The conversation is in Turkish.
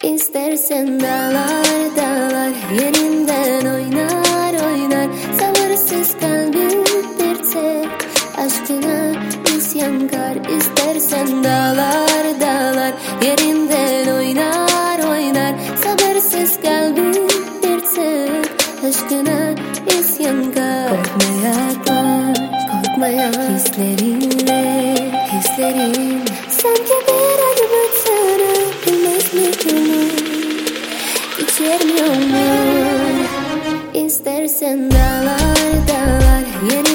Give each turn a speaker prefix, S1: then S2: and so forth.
S1: İstersen dağlar dağlar yerinden oynar oynar. Sabırsız kalbim bir tek aşkına isyankar. İstersen dağlar dağlar yerinden oynar oynar. Sabırsız kalbim bir tek aşkına isyankar. Korkma yaklaş, korkma yaklaş. Hislerin sanki bir adım ötsene. Bilmez mi gönül içermiyor mu? İstersen dağlar dağlar yeni